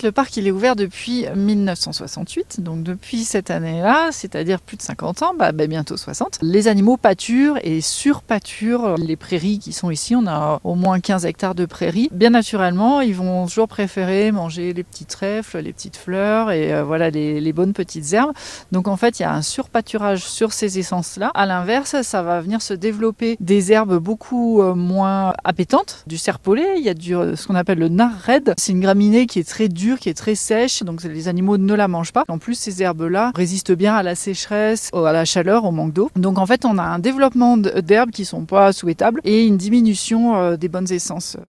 Le parc, il est ouvert depuis 1968, donc depuis cette année-là, c'est-à-dire plus de 50 ans, bientôt 60. Les animaux pâturent et surpâturent les prairies qui sont ici. On a au moins 15 hectares de prairies. Bien naturellement, ils vont toujours préférer manger les petits trèfles, les petites fleurs et les bonnes petites herbes. Donc en fait, il y a un surpâturage sur ces essences-là. À l'inverse, ça va venir se développer des herbes beaucoup moins appétantes, du serpolet. Il y a ce qu'on appelle le nard raide. C'est une graminée qui est très dure, qui est très sèche, donc les animaux ne la mangent pas. En plus, ces herbes-là résistent bien à la sécheresse, à la chaleur, au manque d'eau. Donc en fait, on a un développement d'herbes qui sont pas souhaitables et une diminution des bonnes essences.